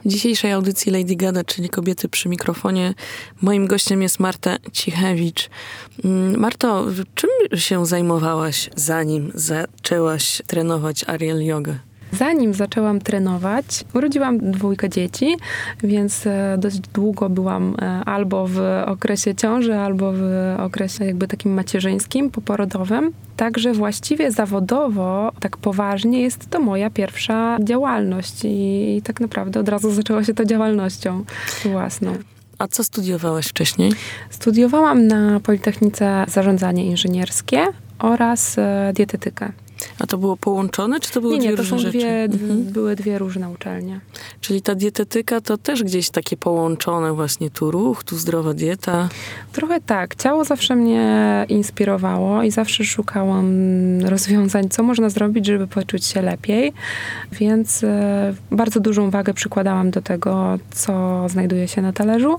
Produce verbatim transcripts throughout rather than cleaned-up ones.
W dzisiejszej audycji Lady Gada, czyli Kobiety przy mikrofonie, moim gościem jest Marta Cichewicz. Marto, czym się zajmowałaś, zanim zaczęłaś trenować Ariel Jogę? Zanim zaczęłam trenować, urodziłam dwójkę dzieci, więc dość długo byłam albo w okresie ciąży, albo w okresie jakby takim macierzyńskim, poporodowym. Także właściwie zawodowo, tak poważnie, jest to moja pierwsza działalność i, i tak naprawdę od razu zaczęła się to działalnością własną. A co studiowałaś wcześniej? Studiowałam na Politechnice Zarządzanie Inżynierskie oraz dietetykę. A to było połączone, czy to były nie, dwie nie, to różne są rzeczy? Dwie, mhm. były dwie różne uczelnie. Czyli ta dietetyka to też gdzieś takie połączone właśnie, tu ruch, tu zdrowa dieta. Trochę tak. Ciało zawsze mnie inspirowało i zawsze szukałam rozwiązań, co można zrobić, żeby poczuć się lepiej. Więc e, bardzo dużą wagę przykładałam do tego, co znajduje się na talerzu,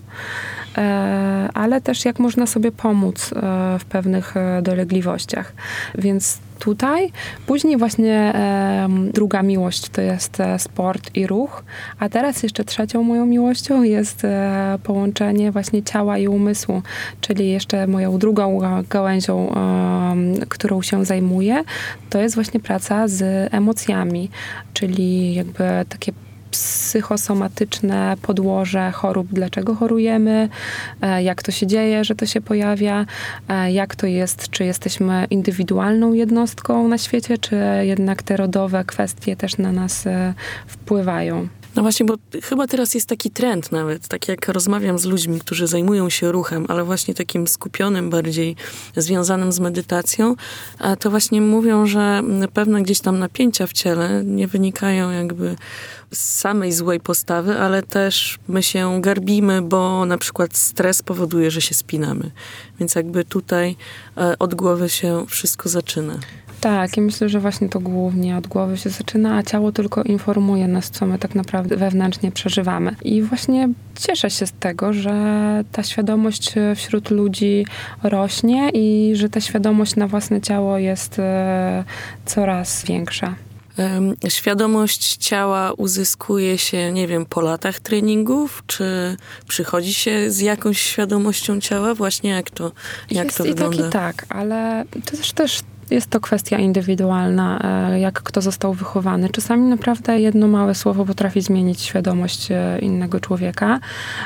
e, ale też jak można sobie pomóc e, w pewnych e, dolegliwościach. Więc tutaj. Później właśnie e, druga miłość to jest e, sport i ruch, a teraz jeszcze trzecią moją miłością jest e, połączenie właśnie ciała i umysłu, czyli jeszcze moją drugą gałęzią, e, którą się zajmuję, to jest właśnie praca z emocjami, czyli jakby takie psychosomatyczne podłoże chorób, dlaczego chorujemy, jak to się dzieje, że to się pojawia, jak to jest, czy jesteśmy indywidualną jednostką na świecie, czy jednak te rodowe kwestie też na nas wpływają. No właśnie, bo chyba teraz jest taki trend nawet, tak jak rozmawiam z ludźmi, którzy zajmują się ruchem, ale właśnie takim skupionym, bardziej związanym z medytacją, a to właśnie mówią, że pewne gdzieś tam napięcia w ciele nie wynikają jakby z samej złej postawy, ale też my się garbimy, bo na przykład stres powoduje, że się spinamy. Więc jakby tutaj od głowy się wszystko zaczyna. Tak, i myślę, że właśnie to głównie od głowy się zaczyna, a ciało tylko informuje nas, co my tak naprawdę wewnętrznie przeżywamy. I właśnie cieszę się z tego, że ta świadomość wśród ludzi rośnie i że ta świadomość na własne ciało jest e, coraz większa. Świadomość ciała uzyskuje się, nie wiem, po latach treningów, czy przychodzi się z jakąś świadomością ciała? Właśnie jak to, jak jest to i wygląda? tak, i tak, ale to też też jest to kwestia indywidualna, jak kto został wychowany. Czasami naprawdę jedno małe słowo potrafi zmienić świadomość innego człowieka.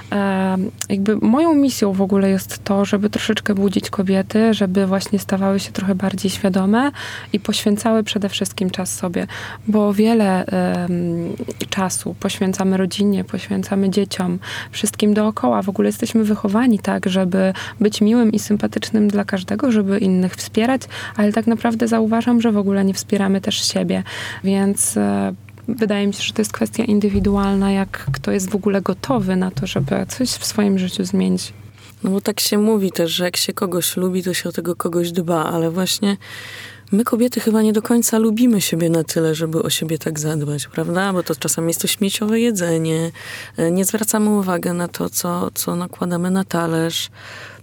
Jakby moją misją w ogóle jest to, żeby troszeczkę budzić kobiety, żeby właśnie stawały się trochę bardziej świadome i poświęcały przede wszystkim czas sobie, bo wiele um, czasu poświęcamy rodzinie, poświęcamy dzieciom, wszystkim dookoła. W ogóle jesteśmy wychowani tak, żeby być miłym i sympatycznym dla każdego, żeby innych wspierać, ale tak naprawdę zauważam, że w ogóle nie wspieramy też siebie, więc e, wydaje mi się, że to jest kwestia indywidualna, jak kto jest w ogóle gotowy na to, żeby coś w swoim życiu zmienić. No bo tak się mówi też, że jak się kogoś lubi, to się o tego kogoś dba, ale właśnie my kobiety chyba nie do końca lubimy siebie na tyle, żeby o siebie tak zadbać, prawda? Bo to czasami jest to śmieciowe jedzenie, nie zwracamy uwagi na to, co, co nakładamy na talerz.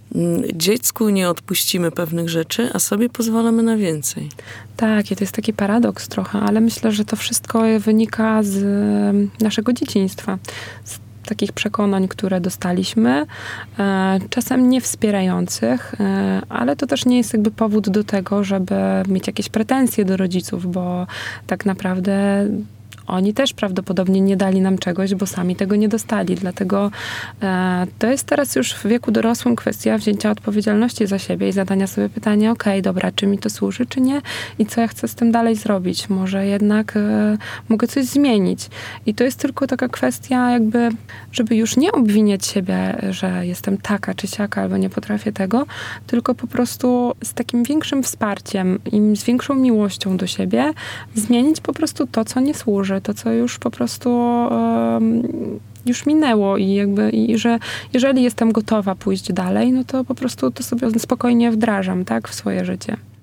Dziecku nie odpuścimy pewnych rzeczy, a sobie pozwalamy na więcej. Tak, i to jest taki paradoks trochę, ale myślę, że to wszystko wynika z naszego dzieciństwa, z takich przekonań, które dostaliśmy, czasem nie wspierających, ale to też nie jest jakby powód do tego, żeby mieć jakieś pretensje do rodziców, bo tak naprawdę oni też prawdopodobnie nie dali nam czegoś, bo sami tego nie dostali. Dlatego e, to jest teraz już w wieku dorosłym kwestia wzięcia odpowiedzialności za siebie i zadania sobie pytania, okej, okay, dobra, czy mi to służy, czy nie? I co ja chcę z tym dalej zrobić? Może jednak e, mogę coś zmienić. I to jest tylko taka kwestia jakby, żeby już nie obwiniać siebie, że jestem taka czy siaka, albo nie potrafię tego, tylko po prostu z takim większym wsparciem i z większą miłością do siebie zmienić po prostu to, co nie służy. To, co już po prostu um, już minęło i jakby, i że jeżeli jestem gotowa pójść dalej, no to po prostu to sobie spokojnie wdrażam, tak, w swoje życie.